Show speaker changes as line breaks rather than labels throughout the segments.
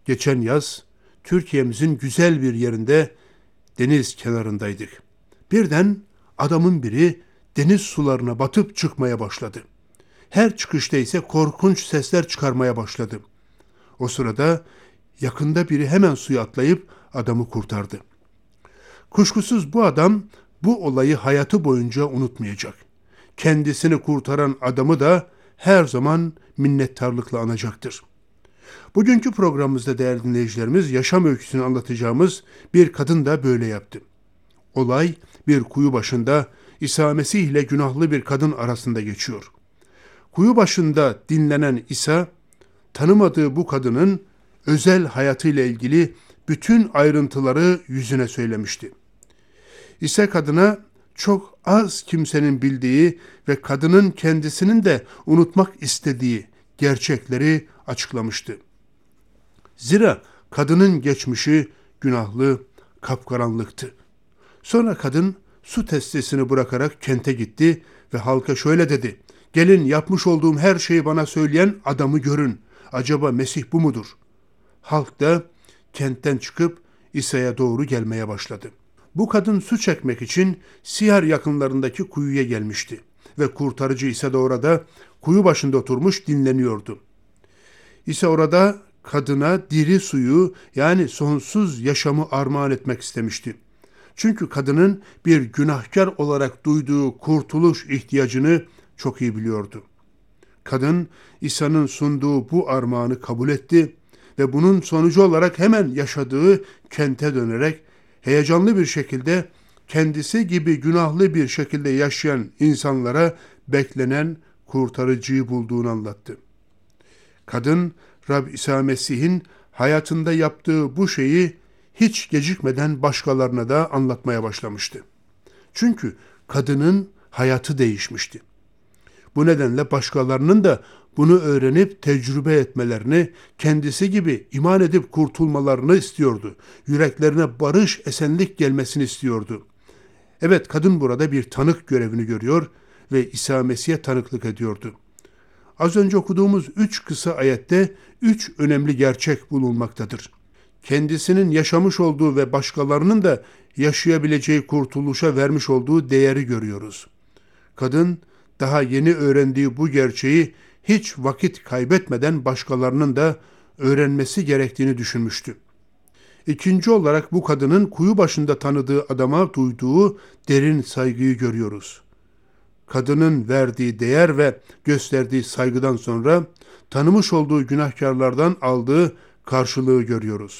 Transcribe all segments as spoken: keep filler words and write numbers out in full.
Geçen yaz Türkiye'mizin güzel bir yerinde deniz kenarındaydık. Birden adamın biri deniz sularına batıp çıkmaya başladı. Her çıkışta ise korkunç sesler çıkarmaya başladı. O sırada yakında biri hemen suya atlayıp adamı kurtardı. Kuşkusuz bu adam bu olayı hayatı boyunca unutmayacak. Kendisini kurtaran adamı da her zaman minnettarlıkla anacaktır. Bugünkü programımızda değerli dinleyicilerimiz yaşam öyküsünü anlatacağımız bir kadın da böyle yaptı. Olay bir kuyu başında İsa Mesih ile günahlı bir kadın arasında geçiyor. Kuyu başında dinlenen İsa, tanımadığı bu kadının özel hayatıyla ilgili bütün ayrıntıları yüzüne söylemişti. İsa kadına çok az kimsenin bildiği ve kadının kendisinin de unutmak istediği gerçekleri açıklamıştı. Zira kadının geçmişi günahlı, kapkaranlıktı. Sonra kadın su testisini bırakarak kente gitti ve halka şöyle dedi: "Gelin, yapmış olduğum her şeyi bana söyleyen adamı görün. Acaba Mesih bu mudur?" Halk da kentten çıkıp İsa'ya doğru gelmeye başladı. Bu kadın su çekmek için Siyar yakınlarındaki kuyuya gelmişti ve kurtarıcı İsa da orada kuyu başında oturmuş dinleniyordu. İsa orada kadına diri suyu, yani sonsuz yaşamı armağan etmek istemişti. Çünkü kadının bir günahkar olarak duyduğu kurtuluş ihtiyacını çok iyi biliyordu. Kadın İsa'nın sunduğu bu armağanı kabul etti ve bunun sonucu olarak hemen yaşadığı kente dönerek heyecanlı bir şekilde kendisi gibi günahlı bir şekilde yaşayan insanlara beklenen kurtarıcıyı bulduğunu anlattı. Kadın, Rab İsa Mesih'in hayatında yaptığı bu şeyi hiç gecikmeden başkalarına da anlatmaya başlamıştı. Çünkü kadının hayatı değişmişti. Bu nedenle başkalarının da bunu öğrenip tecrübe etmelerini, kendisi gibi iman edip kurtulmalarını istiyordu. Yüreklerine barış, esenlik gelmesini istiyordu. Evet, kadın burada bir tanık görevini görüyor ve İsa Mesih'e tanıklık ediyordu. Az önce okuduğumuz üç kısa ayette üç önemli gerçek bulunmaktadır. Kendisinin yaşamış olduğu ve başkalarının da yaşayabileceği kurtuluşa vermiş olduğu değeri görüyoruz. Kadın daha yeni öğrendiği bu gerçeği hiç vakit kaybetmeden başkalarının da öğrenmesi gerektiğini düşünmüştü. İkinci olarak bu kadının kuyu başında tanıdığı adama duyduğu derin saygıyı görüyoruz. Kadının verdiği değer ve gösterdiği saygıdan sonra tanımış olduğu günahkarlardan aldığı karşılığı görüyoruz.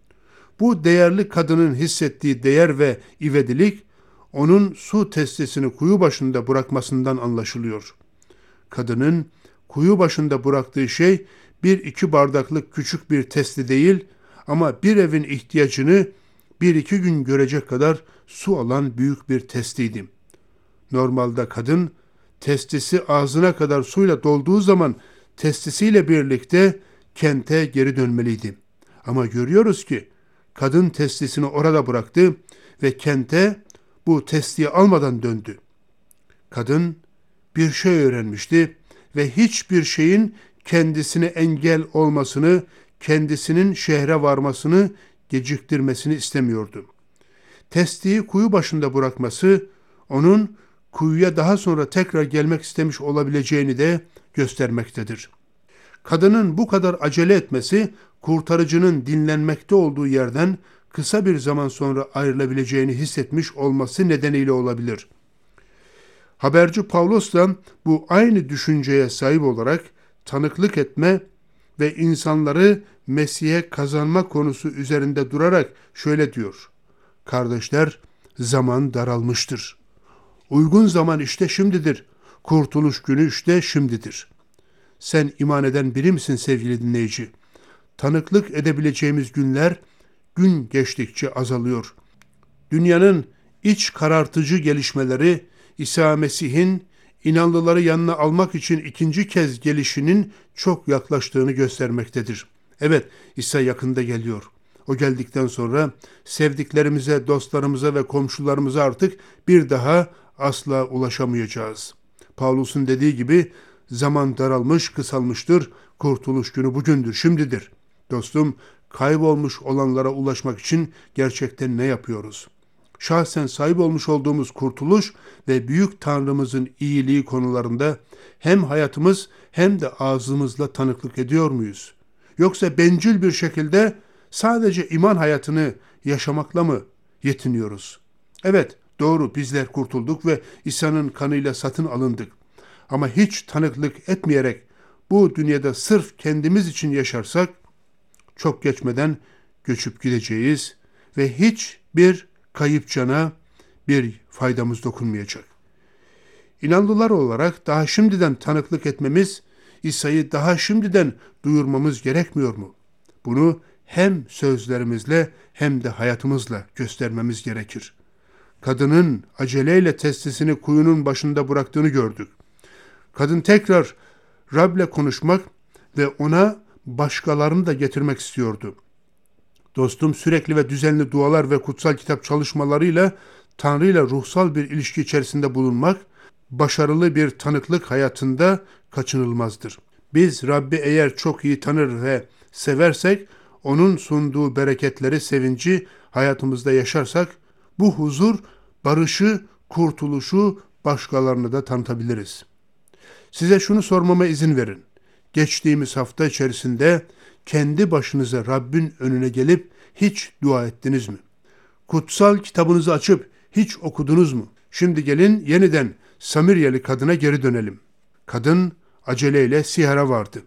Bu değerli kadının hissettiği değer ve ivedilik, onun su testesini kuyu başında bırakmasından anlaşılıyor. Kadının kuyu başında bıraktığı şey bir iki bardaklık küçük bir testi değil, ama bir evin ihtiyacını bir iki gün görecek kadar su alan büyük bir testiydi. Normalde kadın testisi ağzına kadar suyla dolduğu zaman testisiyle birlikte kente geri dönmeliydi. Ama görüyoruz ki kadın testisini orada bıraktı ve kente bu testiyi almadan döndü. Kadın bir şey öğrenmişti ve hiçbir şeyin kendisine engel olmasını, kendisinin şehre varmasını geciktirmesini istemiyordu. Testiyi kuyu başında bırakması, onun kuyuya daha sonra tekrar gelmek istemiş olabileceğini de göstermektedir. Kadının bu kadar acele etmesi, kurtarıcının dinlenmekte olduğu yerden kısa bir zaman sonra ayrılabileceğini hissetmiş olması nedeniyle olabilir. Haberci Pavlos da bu aynı düşünceye sahip olarak tanıklık etme ve insanları Mesih'e kazanma konusu üzerinde durarak şöyle diyor: "Kardeşler, zaman daralmıştır. Uygun zaman işte şimdidir. Kurtuluş günü işte şimdidir." Sen iman eden biri misin sevgili dinleyici? Tanıklık edebileceğimiz günler gün geçtikçe azalıyor. Dünyanın iç karartıcı gelişmeleri İsa Mesih'in inanlıları yanına almak için ikinci kez gelişinin çok yaklaştığını göstermektedir. Evet, İsa yakında geliyor. O geldikten sonra sevdiklerimize, dostlarımıza ve komşularımıza artık bir daha asla ulaşamayacağız. Pavlus'un dediği gibi zaman daralmış, kısalmıştır. Kurtuluş günü bugündür, şimdidir. Dostum, kaybolmuş olanlara ulaşmak için gerçekten ne yapıyoruz? Şahsen sahip olmuş olduğumuz kurtuluş ve büyük Tanrımızın iyiliği konularında hem hayatımız hem de ağzımızla tanıklık ediyor muyuz? Yoksa bencil bir şekilde sadece iman hayatını yaşamakla mı yetiniyoruz? Evet, doğru, bizler kurtulduk ve İsa'nın kanıyla satın alındık. Ama hiç tanıklık etmeyerek bu dünyada sırf kendimiz için yaşarsak çok geçmeden göçüp gideceğiz ve hiçbir kayıp cana bir faydamız dokunmayacak. İnanlılar olarak daha şimdiden tanıklık etmemiz, İsa'yı daha şimdiden duyurmamız gerekmiyor mu? Bunu hem sözlerimizle hem de hayatımızla göstermemiz gerekir. Kadının aceleyle testisini kuyunun başında bıraktığını gördük. Kadın tekrar Rab'le konuşmak ve ona başkalarını da getirmek istiyordu. Dostum, sürekli ve düzenli dualar ve kutsal kitap çalışmalarıyla Tanrı ile ruhsal bir ilişki içerisinde bulunmak, başarılı bir tanıklık hayatında kaçınılmazdır. Biz Rabbi eğer çok iyi tanır ve seversek, onun sunduğu bereketleri, sevinci hayatımızda yaşarsak, bu huzur, barışı, kurtuluşu başkalarına da tanıtabiliriz. Size şunu sormama izin verin. Geçtiğimiz hafta içerisinde kendi başınıza Rabbin önüne gelip hiç dua ettiniz mi? Kutsal kitabınızı açıp hiç okudunuz mu? Şimdi gelin yeniden Samiryeli kadına geri dönelim. Kadın aceleyle Sihar'a vardı.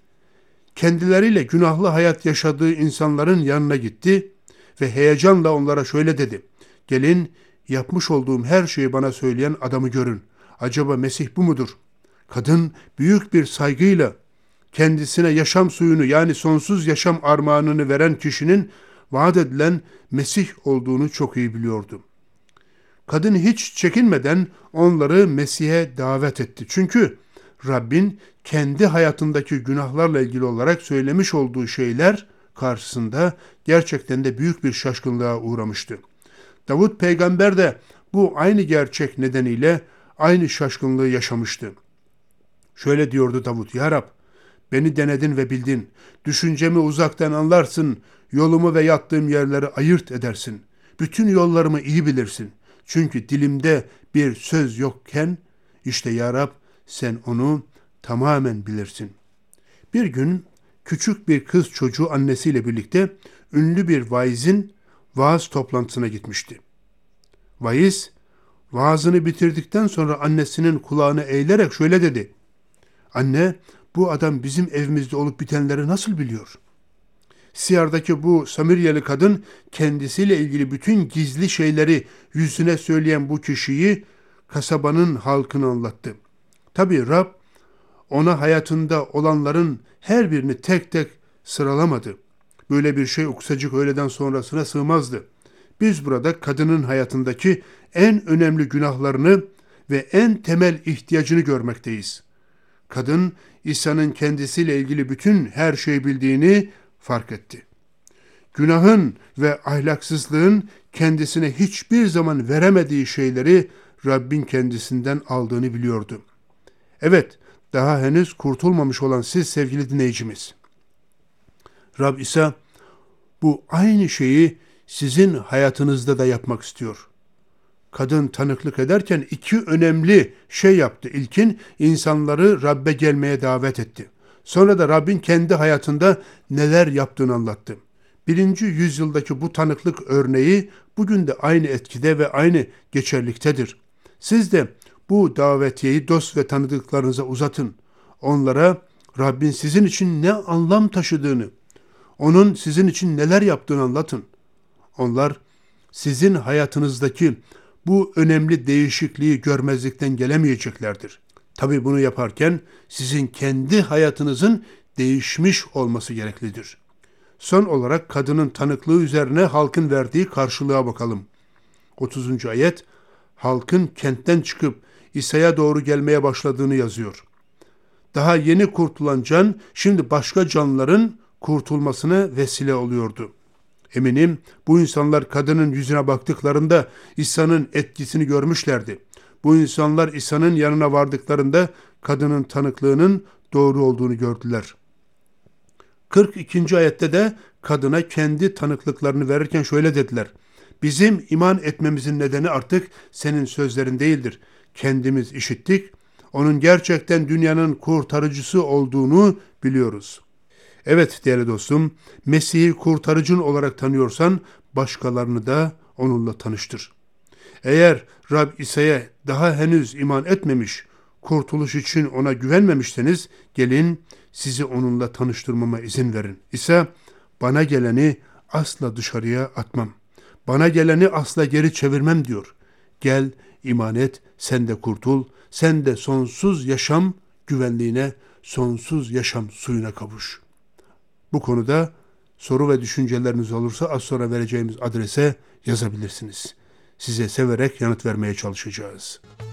Kendileriyle günahlı hayat yaşadığı insanların yanına gitti ve heyecanla onlara şöyle dedi. Gelin, yapmış olduğum her şeyi bana söyleyen adamı görün. Acaba Mesih bu mudur? Kadın büyük bir saygıyla kendisine yaşam suyunu, yani sonsuz yaşam armağanını veren kişinin vaat edilen Mesih olduğunu çok iyi biliyordu. Kadın hiç çekinmeden onları Mesih'e davet etti. Çünkü Rabbin kendi hayatındaki günahlarla ilgili olarak söylemiş olduğu şeyler karşısında gerçekten de büyük bir şaşkınlığa uğramıştı. Davut peygamber de bu aynı gerçek nedeniyle aynı şaşkınlığı yaşamıştı. Şöyle diyordu Davut: Ya Rab, beni denedin ve bildin. Düşüncemi uzaktan anlarsın. Yolumu ve yattığım yerleri ayırt edersin. Bütün yollarımı iyi bilirsin. Çünkü dilimde bir söz yokken, işte ya Rab, sen onu tamamen bilirsin. Bir gün küçük bir kız çocuğu annesiyle birlikte ünlü bir vaizin vaaz toplantısına gitmişti. Vaiz, vaazını bitirdikten sonra annesinin kulağına eğilerek şöyle dedi: Anne, bu adam bizim evimizde olup bitenleri nasıl biliyor? Siyar'daki bu Samiryeli kadın kendisiyle ilgili bütün gizli şeyleri yüzüne söyleyen bu kişiyi kasabanın halkına anlattı. Tabii Rab ona hayatında olanların her birini tek tek sıralamadı. Böyle bir şey kısacık öğleden sonrasına sığmazdı. Biz burada kadının hayatındaki en önemli günahlarını ve en temel ihtiyacını görmekteyiz. Kadın, İsa'nın kendisiyle ilgili bütün her şeyi bildiğini fark etti. Günahın ve ahlaksızlığın kendisine hiçbir zaman veremediği şeyleri Rabbin kendisinden aldığını biliyordu. Evet, daha henüz kurtulmamış olan siz sevgili dinleyicimiz. Rab İsa bu aynı şeyi sizin hayatınızda da yapmak istiyor. Kadın tanıklık ederken iki önemli şey yaptı. İlkin, insanları Rabbe gelmeye davet etti. Sonra da Rabbin kendi hayatında neler yaptığını anlattı. Birinci yüzyıldaki bu tanıklık örneği bugün de aynı etkide ve aynı geçerliktedir. Siz de bu davetiyeyi dost ve tanıdıklarınıza uzatın. Onlara Rabbin sizin için ne anlam taşıdığını, onun sizin için neler yaptığını anlatın. Onlar sizin hayatınızdaki bu önemli değişikliği görmezlikten gelemeyeceklerdir. Tabii bunu yaparken sizin kendi hayatınızın değişmiş olması gereklidir. Son olarak kadının tanıklığı üzerine halkın verdiği karşılığa bakalım. otuzuncu ayet, halkın kentten çıkıp İsa'ya doğru gelmeye başladığını yazıyor. Daha yeni kurtulan can, şimdi başka canlıların kurtulmasına vesile oluyordu. Eminim bu insanlar kadının yüzüne baktıklarında İsa'nın etkisini görmüşlerdi. Bu insanlar İsa'nın yanına vardıklarında kadının tanıklığının doğru olduğunu gördüler. kırk ikinci ayette de kadına kendi tanıklıklarını verirken şöyle dediler. Bizim iman etmemizin nedeni artık senin sözlerin değildir. Kendimiz işittik. Onun gerçekten dünyanın kurtarıcısı olduğunu biliyoruz. Evet değerli dostum, Mesih'i kurtarıcın olarak tanıyorsan başkalarını da onunla tanıştır. Eğer Rab İsa'ya daha henüz iman etmemiş, kurtuluş için ona güvenmemişseniz gelin sizi onunla tanıştırmama izin verin. İsa bana geleni asla dışarıya atmam. Bana geleni asla geri çevirmem diyor. Gel iman et, sen de kurtul, sen de sonsuz yaşam güvenliğine, sonsuz yaşam suyuna kavuş. Bu konuda soru ve düşünceleriniz olursa az sonra vereceğimiz adrese yazabilirsiniz. Size severek yanıt vermeye çalışacağız.